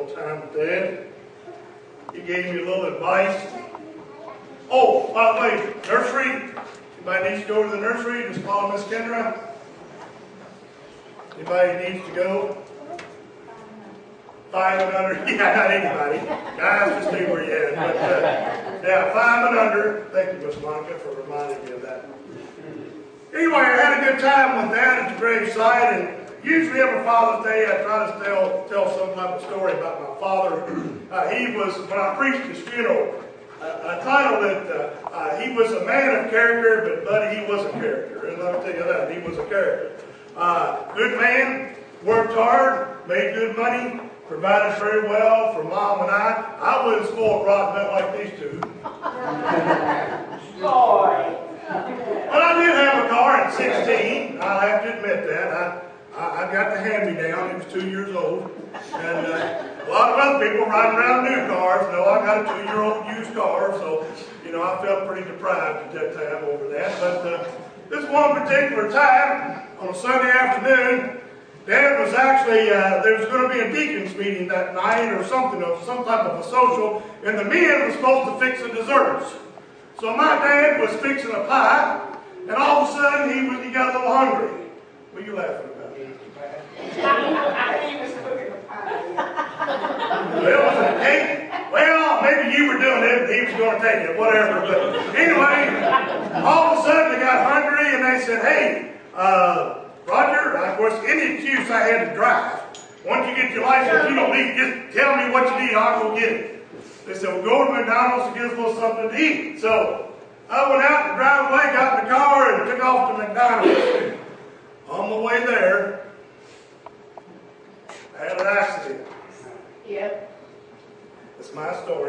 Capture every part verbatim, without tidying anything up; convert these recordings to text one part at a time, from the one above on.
old time with Dad. He gave me a little advice. Oh, by the way, nursery. Anybody needs to go to the nursery? Just follow Miss Kendra. Anybody needs to go? Five and under. Yeah, not anybody. Guys, just stay where you're at. But, uh, yeah, five and under. Thank you, Miss Monica, for reminding me of that. Anyway, I had a good time with Dad at the graveside, and usually every Father's Day I try to tell, tell some type of story about my father. Uh, he was, when I preached his funeral, uh, I titled it, uh, uh, he was a man of character, but buddy, he was a character. And I'll tell you that, he was a character. Uh, good man, worked hard, made good money, provided very well for Mom and I. I wasn't spoiled rotten not like these two. Boy. But I did have a car at sixteen. I have to admit that. I, I, I got the hand-me-down. He was two years old. And uh, a lot of other people riding around new cars. No, I got a two-year-old used car. So, you know, I felt pretty deprived at that time over that. But uh, this one particular time, on a Sunday afternoon, Dad was actually, uh, there was going to be a deacons meeting that night or something, or some type of a social, and the men were supposed to fix the desserts. So my dad was fixing a pie, and all of a sudden he was he got a little hungry. What are you laughing about? He was cooking a pie. Well, hey, well, maybe you were doing it, and he was going to take it, whatever. But anyway, all of a sudden they got hungry, and they said, "Hey, uh, Roger," of course, any excuse I had to drive. Once you get your license, you don't need, just tell me what you need, I'll go get it. They said, "Well, go to McDonald's and get us a little something to eat." So I went out in the driveway, got in the car, and took off to McDonald's. On the way there, I had an accident. Yep. That's my story.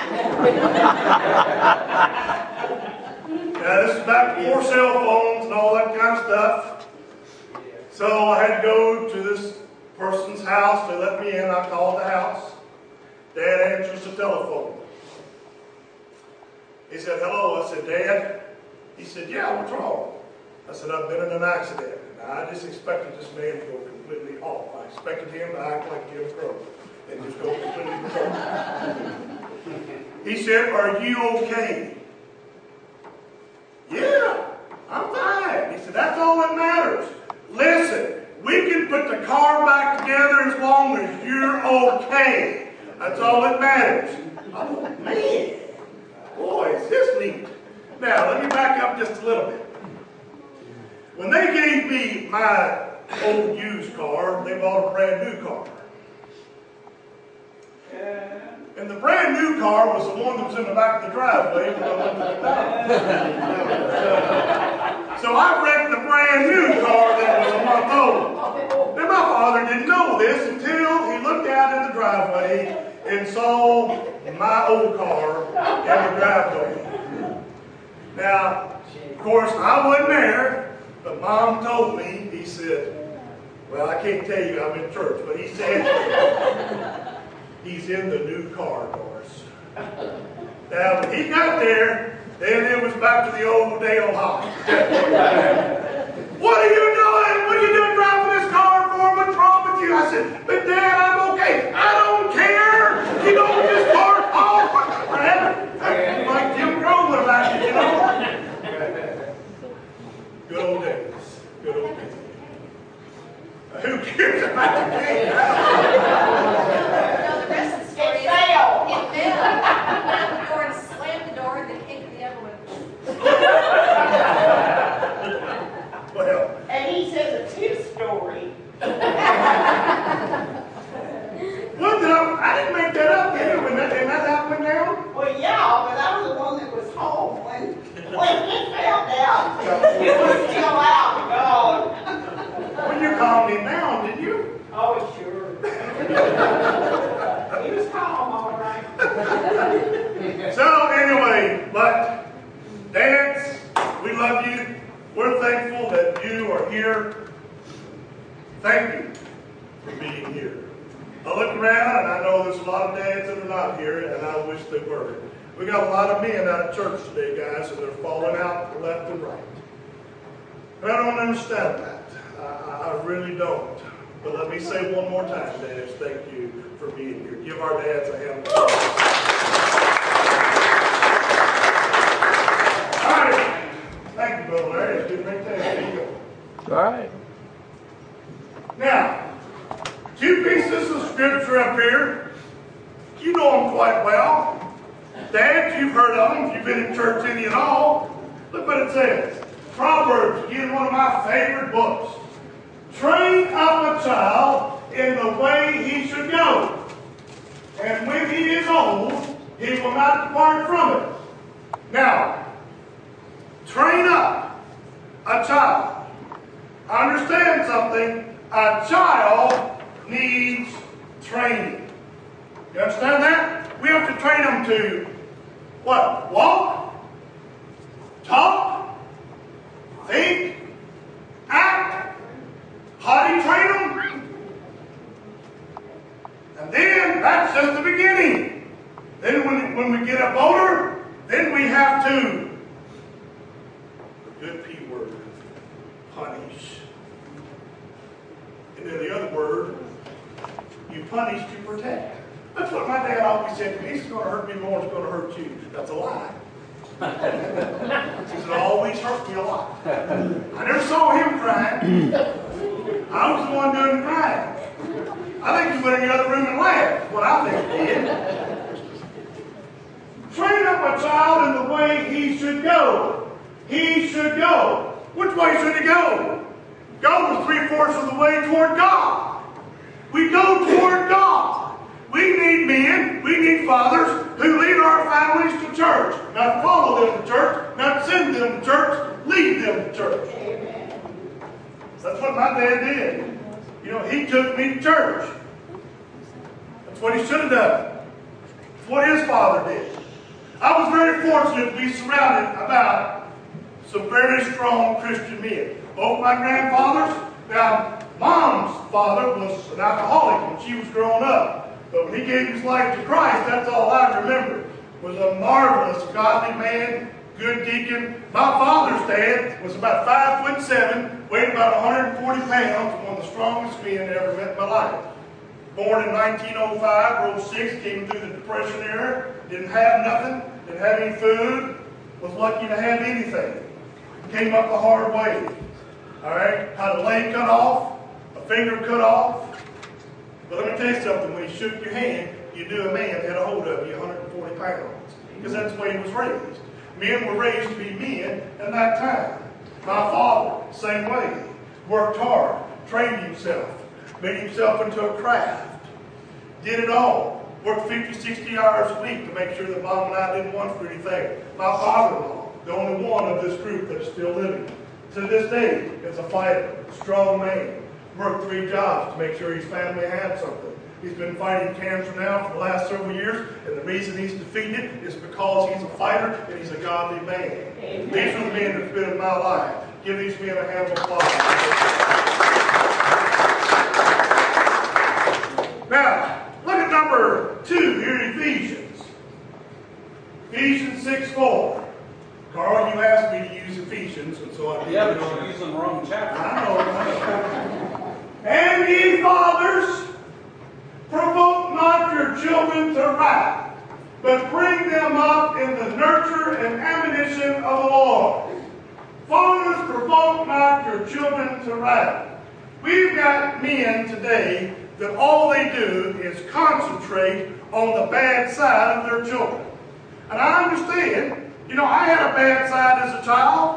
Now, this is back before cell phones and all that kind of stuff. So I had to go to this person's house. They let me in. I called the house. Dad answers the telephone. He said, "Hello." I said, "Dad?" He said, "Yeah, what's wrong?" I said, "I've been in an accident." Now, I just expected this man to go completely off. I expected him to act like Jim Crow and just go completely wrong. He said, "Are you okay?" "Yeah, I'm fine." He said, "That's all that matters. Listen, we can put the car back together as long as you're okay. That's all that matters." I thought, man, boy, is this neat. Now, let me back up just a little bit. When they gave me my old used car, they bought a brand new car. And the brand new car was the one that was in the back of the driveway when I went to the so, so I wrecked the brand new car that was a month old. Now, my father didn't know this until he looked out in the driveway and saw my old car in the driveway. Now, of course, I wasn't there, but Mom told me, he said, well, I can't tell you, I'm in church, but he said, he's in the new car, Doris. Now, when he got there, then it was back to the old Dale High. "What are you doing? What are you doing driving this car for? What's wrong with you?" I said, "But Dad, I'm okay." "I don't care. You don't just park off." Like Jim Crow would have acted, you know. Good old days. Good old days. Who cares about the game? No, the rest of the story is It failed. It failed. The door and slammed the door and then kicked the other one. Well, And he says it's his story. what did I, I didn't make that up, did I? When that, and that happened down? Well, yeah, but I was the one that was home when, when he fell down. He was still out and gone. Well, you calmed him down, did you? Oh, sure. He was calm, all right. So anyway, but dads, we love you. We're thankful that you are here. Thank you for being here. I look around and I know there's a lot of dads that are not here, and I wish they were. We got a lot of men out of church today, guys, and they're falling out left and right. And I don't understand that. I, I really don't. But let me say one more time, dads, thank you for being here. our dads a hand. All right. Thank you, Brother Larry. It's good right there. There you go. All right. Now, two pieces of scripture up here. You know them quite well. Dads, you've heard of them. If you've been in church any at all. Look what it says. Proverbs, again, one of my favorite books. Train up a child in the way he should go. And when he is old, he will not depart from it. Now, train up a child. Understand something. A child needs training. You understand that? We have to train them to what? Walk, talk, think, act. How do you train them? And then that's just the beginning. Then when, when we get up older, then we have to, the good P word, punish. And then the other word, you punish to protect. That's what my dad always said to me. He's going to hurt me more than it's going to hurt you. That's a lie. He said, it always hurt me a lot. I never saw him crying. I was the one doing the crying. I think he went in the other room and laughed. What I think he did. Train up a child in the way he should go. He should go. Which way should he go? Go was three-fourths of the way toward God. We go toward God. We need men, we need fathers who lead our families to church. Not follow them to church, not send them to church, lead them to church. Amen. That's what my dad did. You know, he took me to church. That's what he should have done. That's what his father did. I was very fortunate to be surrounded about some very strong Christian men. Both my grandfathers, now Mom's father was an alcoholic when she was growing up. But when he gave his life to Christ, that's all I remember. Was a marvelous, godly man, good deacon. My father's dad was about five foot seven, weighed about one hundred forty pounds, one of the strongest men I ever met in my life. Born in nineteen oh five or oh six, came through the Depression era, didn't have nothing, didn't have any food, was lucky to have anything. Came up the hard way. All right, had a leg cut off, a finger cut off. But let me tell you something, when he shook your hand, you knew a man had a hold of you, one hundred forty pounds. Because that's the way he was raised. Men were raised to be men at that time. My father, same way. Worked hard, trained himself, made himself into a craft. Did it all. Worked fifty, sixty hours a week to make sure that Mom and I didn't want for anything. My father-in-law, the only one of this group that is still living, to this day, is a fighter, strong man. Worked three jobs to make sure his family had something. He's been fighting cancer now for the last several years, and the reason he's defeated it is because he's a fighter and he's a godly man. Amen. These are the men that's been in my life. Give these men a hand of applause. Now, look at number two here in Ephesians. Ephesians six four. Carl, you asked me to use Ephesians, and so I did. Yeah, but you're using the wrong chapter. I know. I know. And ye fathers, provoke not your children to wrath, but bring them up in the nurture and admonition of the Lord. Fathers, provoke not your children to wrath. We've got men today that all they do is concentrate on the bad side of their children. And I understand, you know, I had a bad side as a child.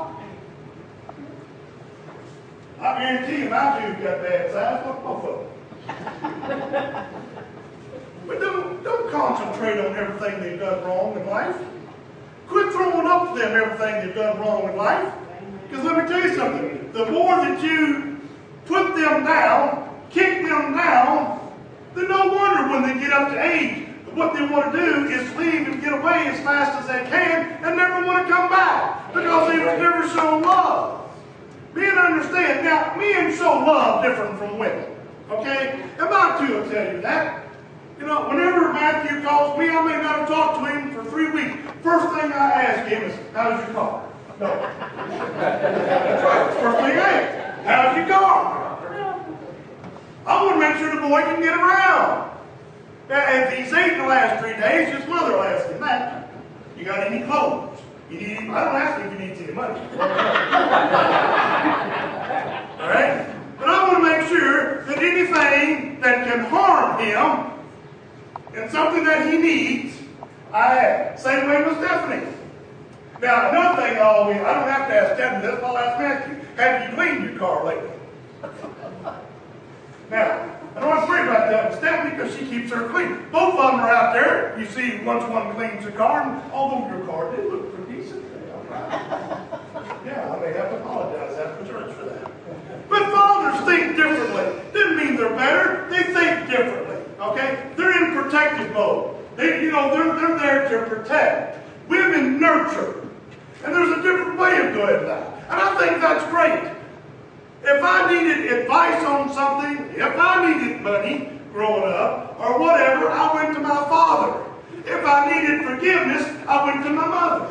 I guarantee you my dude got bad sides. Look, both of them. But don't, don't concentrate on everything they've done wrong in life. Quit throwing up to them everything they've done wrong in life. Because let me tell you something. The more that you put them down, kick them down, then no wonder when they get up to age, what they want to do is leave and get away as fast as they can and never want to come back. Because they've never shown love. Men understand. Now, men show love different from women. Okay? And my two will tell you that. You know, whenever Matthew calls me, I may not have talked to him for three weeks. First thing I ask him is, how's your car? No. That's right. First thing I ask, how's your car? I want to make sure the boy can get around. Now, if he's didn't last three days, his mother asked him that. You got any clothes? You need any, I don't ask him if he needs any money. All right? But I want to make sure that anything that can harm him and something that he needs, I have. Same way with Stephanie. Now, another thing I always, I don't have to ask Stephanie this, I'll ask Matthew. Have you cleaned your car lately? Now, I don't have to worry about that with Stephanie because she keeps her clean. Both of them are out there. You see, once one cleans the car, and although your car did look pretty decent. Yeah, I may have to apologize after church for that. But fathers think differently. Doesn't mean they're better. They think differently. Okay? They're in protective mode. They, you know, they're, they're there to protect. Women nurture. And there's a different way of doing that. And I think that's great. If I needed advice on something, if I needed money growing up, or whatever, I went to my father. If I needed forgiveness, I went to my mother.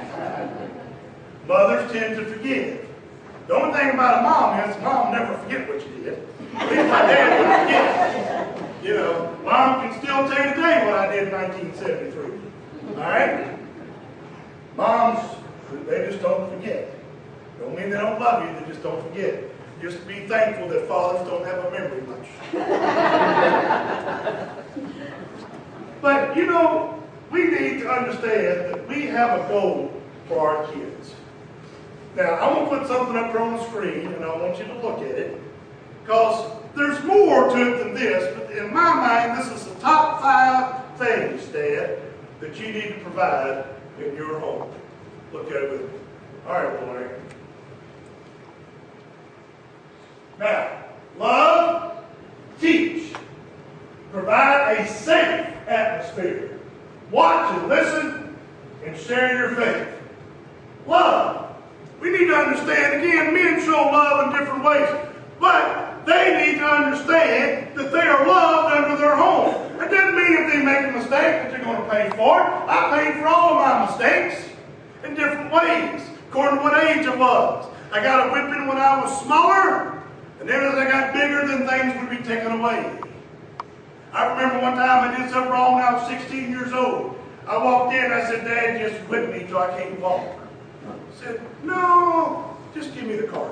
Mothers tend to forgive. The only thing about a mom is mom never forget what you did. At least my dad would forget. You know, mom can still tell you today what I did in nineteen seventy-three. All right? Moms, they just don't forget. Don't mean they don't love you, they just don't forget. Just be thankful that fathers don't have a memory much. But, you know, we need to understand that we have a goal for our kids. Now, I'm going to put something up here on the screen, and I want you to look at it, because there's more to it than this, but in my mind, this is the top five things, Dad, that you need to provide in your home. Look at it with me. All right, boy. Now, love, teach, provide a safe atmosphere. Watch and listen and share your faith. Love. We need to understand, again, men show love in different ways, but they need to understand that they are loved under their home. That doesn't mean if they make a mistake that you're going to pay for it. I paid for all of my mistakes in different ways, according to what age I was. I got a whipping when I was smaller, and then as I got bigger, then things would be taken away. I remember one time I did something wrong when I was sixteen years old. I walked in, I said, Dad, just whip me till I can't walk. He said, no, just give me the car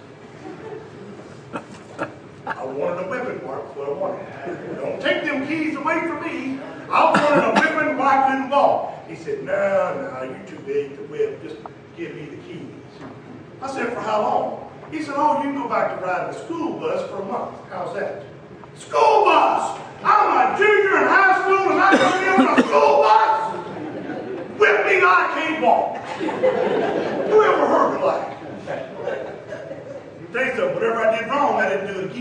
keys. I wanted a whipping, Mark, that's what I wanted. Don't take them keys away from me. I wanted a whipping where I couldn't walk. He said, no, no, you're too big to whip. Just give me the keys. I said, for how long? He said, oh, you can go back to riding the school bus for a month. How's that? School bus! I'm a junior in high school and I'm going to be on a school bus? Whip me, I can't walk. Who ever heard of that? You think so? Whatever I did wrong, I didn't do it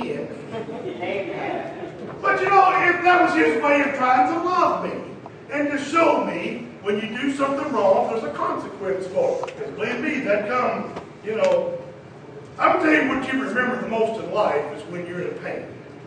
again. But you know, if that was his way of trying to love me and to show me when you do something wrong, there's a consequence for it. Because believe me, that comes, you know. I'm going to tell you what you remember the most in life is when you're in pain.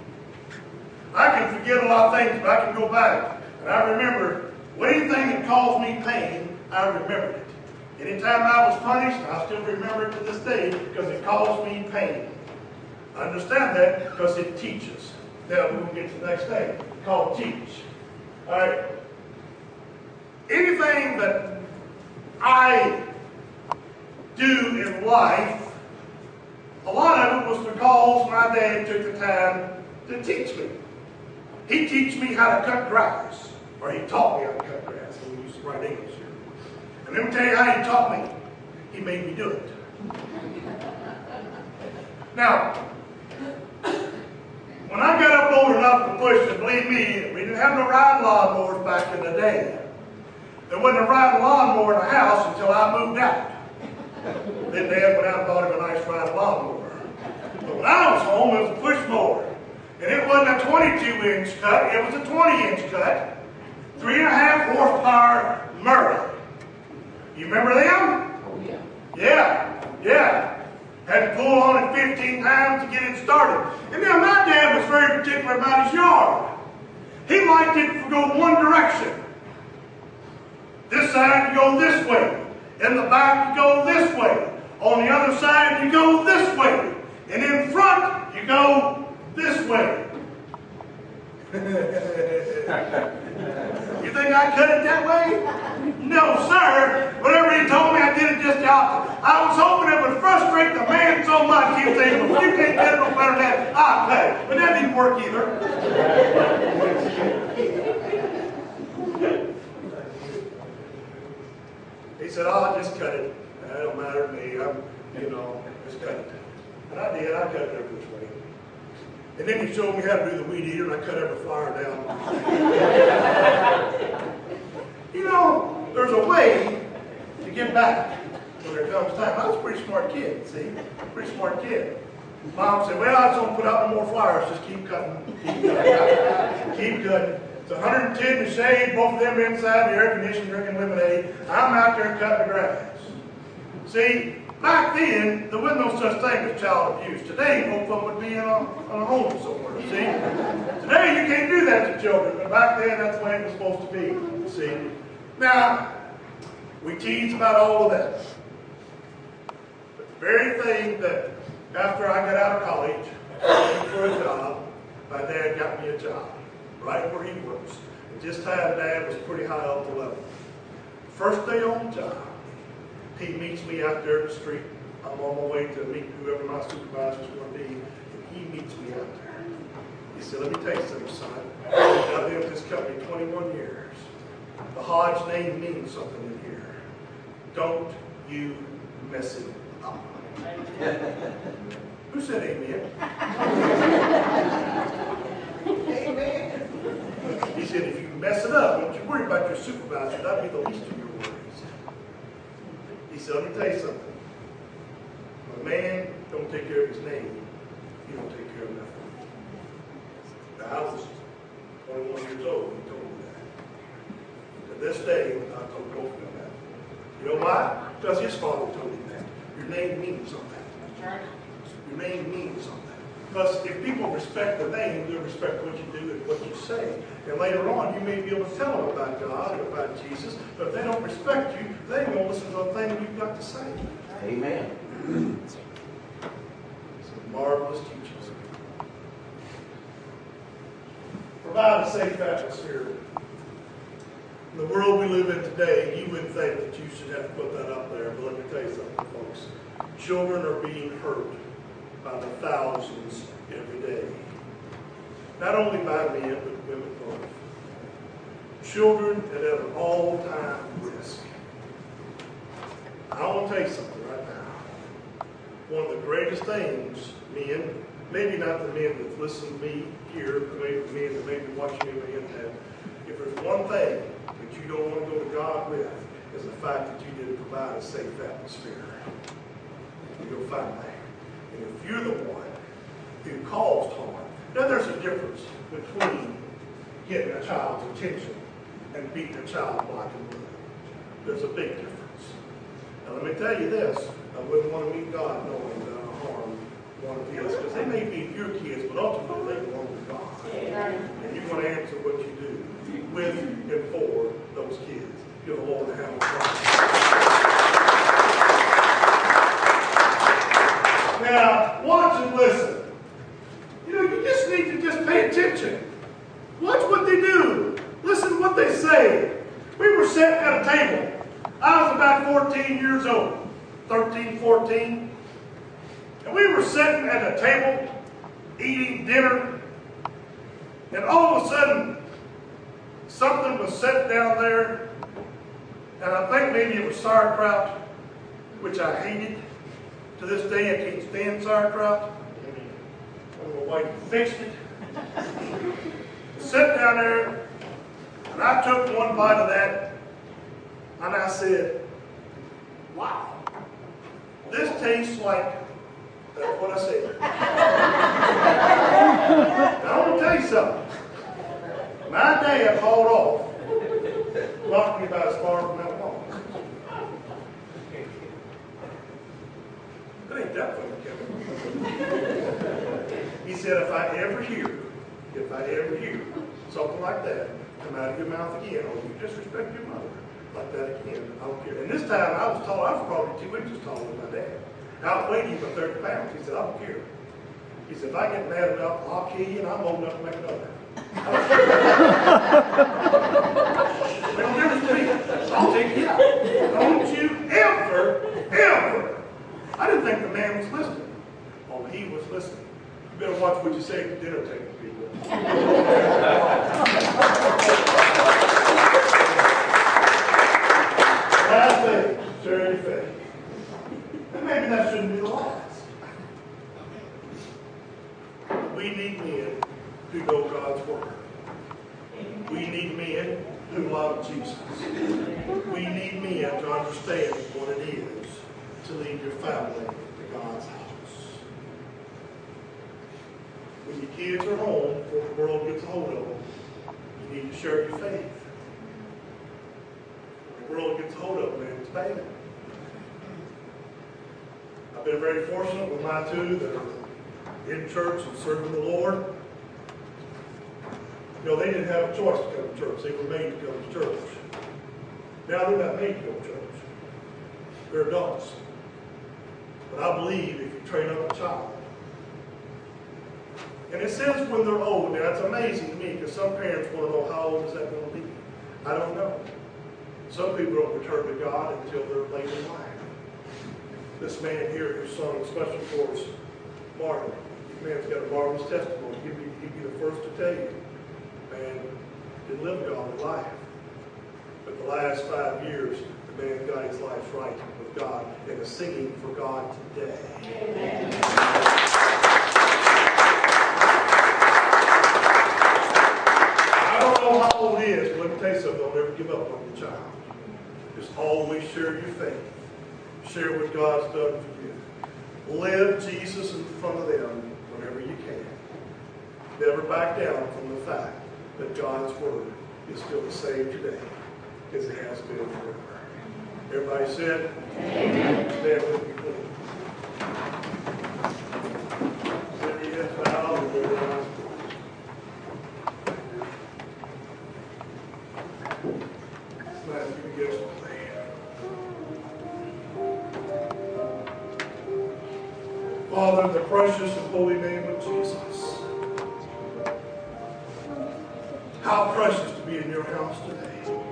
I can forget a lot of things, but I can go back. And I remember anything that caused me pain, I remembered it. Anytime I was punished, I still remember it to this day because it caused me pain. I understand that because it teaches. Now we'll get to the next thing, called teach. All right. Anything that I do in life, a lot of it was because my dad took the time to teach me. He teach me how to cut grass, or he taught me how to cut grass. We used to write English here. And let me tell you how he taught me. He made me do it. Now, when I got up old enough to push, and believe me, we didn't have no riding lawnmowers back in the day. There wasn't a riding lawnmower in the house until I moved out. Then Dad went out and bought him a nice riding lawnmower. But when I was home, it was a push mower. And it wasn't a twenty-two inch cut, it was a twenty inch cut. Three and a half horsepower Murray. You remember them? Oh, yeah. Yeah, yeah. Had to pull on it fifteen times to get it started. And then my dad was very particular about his yard. He liked it to go one direction. This side you go this way. In the back you go this way. On the other side you go this way. And in front you go this way. You think I cut it that way? No, sir. Whatever he told me, I did it just the opposite. I was hoping it would frustrate the man so much, he'd say, well, you can't get it no better than that, I'll cut it. But that didn't work either. He said, oh, I'll just cut it. That don't matter to me. I'm, you know, just cut it. And I did. I cut it every which way. And then he showed me how to do the weed eater, and I cut every flower down. You know, there's a way to get back when there comes time. I was a pretty smart kid, see? Pretty smart kid. Mom said, well, I just don't put out no more flowers. Just keep cutting. Keep cutting. Keep cutting. It's one hundred ten in the shade, both of them inside the air conditioning drinking lemonade. I'm out there cutting the grass. See, back then, there wasn't no such thing as child abuse. Today, both of them would be in a, in a home somewhere, see? Today, you can't do that to children, but back then, that's the way it was supposed to be, see? Now, we tease about all of that. But the very thing that, after I got out of college, looking for a job, my dad got me a job, right where he works. At this time, Dad was pretty high up the level. First day on the job, he meets me out there in the street. I'm on my way to meet whoever my supervisor's going to be, and he meets me out there. He said, let me tell you something, son. I've been with this company twenty-one years. The Hodge name means something in here. Don't you mess it up. Who said amen? Amen. He said, if you mess it up, don't you worry about your supervisor. That'd be the least of your worries. He said, let me tell you something. When a man don't take care of his name, he don't take care of nothing. Now, I was twenty-one years old when he told me that. To this day, I told both of them that. You know why? Because his father told him that. Your name means something. Your name means something. Because if people respect the name, they'll respect what you do and what you say. And later on, you may be able to tell them about God and about Jesus, but if they don't respect you, they ain't going to listen to a thing you've got to say. Amen. Some marvelous teachings. Provide a safe atmosphere. In the world we live in today, you would think that you should have to put that up there, but let me tell you something, folks. Children are being hurt by the thousands every day. Not only by men, but women both. Children at an all-time risk. I want to tell you something right now. One of the greatest things, men, maybe not the men that listen to me here, but maybe the men that may be watching me on the internet, if there's one thing that you don't want to go to God with, is the fact that you didn't provide a safe atmosphere. You'll find that. And if you're the one who caused harm, now there's a difference between getting a child's attention and beating a child black and blue. There's a big difference. Now let me tell you this, I wouldn't want to meet God knowing that I harmed one of his, because they may be your kids, but ultimately they belong to God. And you're going to answer what you do with and for those kids. Give the Lord a hand of praise. Now, watch and listen. You know, you just need to just pay attention. Watch what they do. Listen to what they say. We were sitting at a table. I was about fourteen years old. thirteen, fourteen. And we were sitting at a table, eating dinner. And all of a sudden, something was set down there. And I think maybe it was sauerkraut, which I hated. To this day, I can't stand sauerkraut. I don't know why you fixed it. Sat down there, and I took one bite of that, and I said, wow, this tastes like, that's what I said. Now, I want to tell you something. My dad hauled off, knocked me about as far from that wall. It ain't that funny, Kevin. He said, if I ever hear, if I ever hear something like that come out of your mouth again, or you disrespect your mother like that again, I don't care. And this time I was tall, I was probably two inches taller than my dad. Outweighed him by thirty pounds. He said, I don't care. He said, if I get mad enough, I'll kill you and I'm old enough to make another. men who love Jesus. We need men to understand what it is to lead your family to God's house. When your kids are home, before the world gets a hold of them, you need to share your faith. When the world gets a hold of them, man, it's bad. I've been very fortunate with my two that are in church and serving the Lord. You know, they didn't have a choice to come to church. They were made to come to church. Now they're not made to go to church. They're adults. But I believe if you train up a child, and it says when they're old. Now it's amazing to me because some parents want to know how old is that going to be. I don't know. Some people don't return to God until they're late in life. This man here who sung Special Force, Martin, this man's got a marvelous testimony. He'd be, he'd be the first to tell you, man, didn't live a godly life. But the last five years, the man got his life right with God and is singing for God today. Amen. I don't know how old he is, but let me tell you something, don't ever give up on your child. Just always share your faith. Share what God's done for you. Live Jesus in front of them whenever you can. Never back down from the fact that God's Word is still the same today as it has been forever. Everybody said? Amen. Stand with me, please. Set your heads bowed and move your eyes closed. Glad you can give us a play. Father, in the precious and holy name of Jesus, how precious to be in your house today.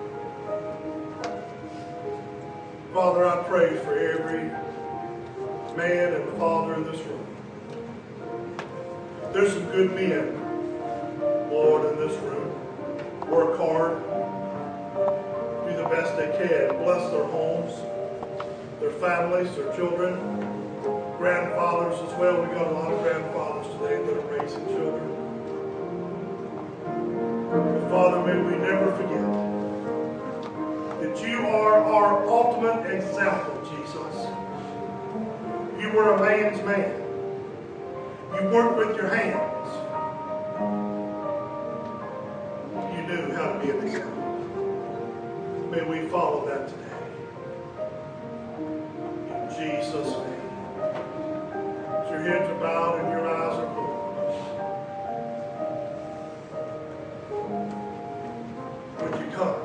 Father, I pray for every man and father in this room. There's some good men, Lord, in this room. Work hard. Do the best they can. Bless their homes, their families, their children, grandfathers as well. We got a lot of grandfathers today that are raising children. But Father, may we never forget that you are our ultimate example, Jesus. You were a man's man. You worked with your hands. You knew how to be an example. May we follow that today. In Jesus' name. As your heads are bowed and your eyes are closed, would you come?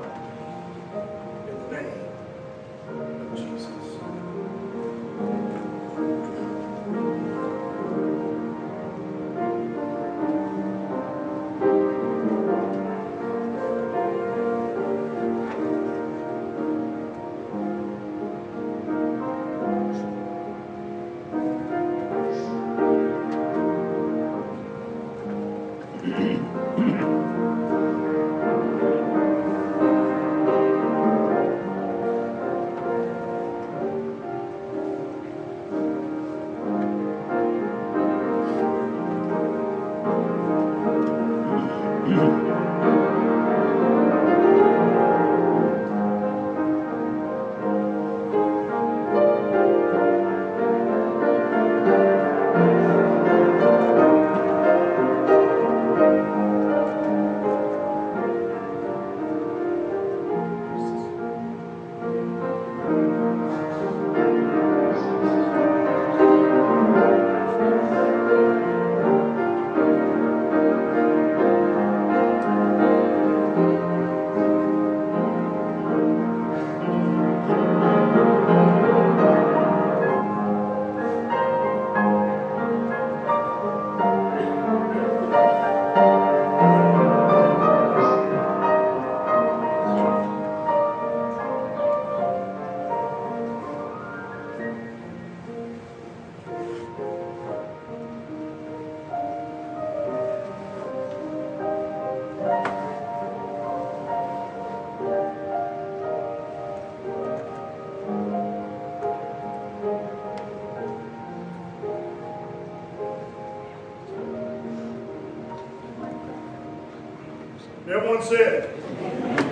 Everyone said.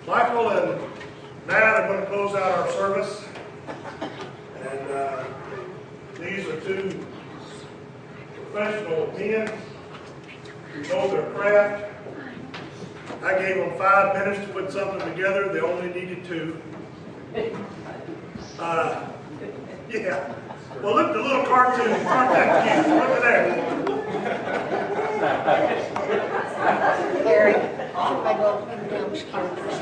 Michael and Matt are going to close out our service. And uh, these are two professional men who know their craft. I gave them five minutes to put something together. They only needed two. Uh, yeah. Well, look, the little cartoons aren't that cute. Look at that. Larry, I go in Dale's characters.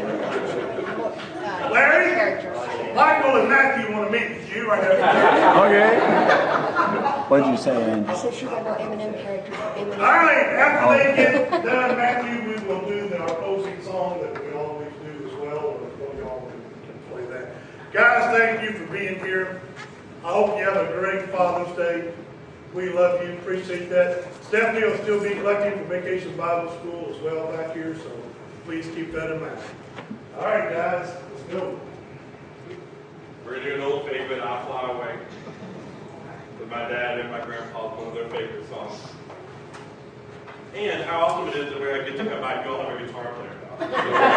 Uh, Larry? Characters. Michael and Matthew want to meet with you right now. Okay. What'd you say, Andy? I said, should I go Eminem characters? Eminem. All right, after they get done, Matthew, we will do the, our closing song that we always do as well. Or y'all can play that. Guys, thank you for being here. I hope you have a great Father's Day. We love you, appreciate that. Stephanie will still be collecting for Vacation Bible School as well back here, so please keep that in mind. All right, guys, let's go. We're going to do an old favorite, I'll Fly Away, with my dad and my grandpa, one of their favorite songs. And how awesome it is that we get to come by and go have a guitar player now.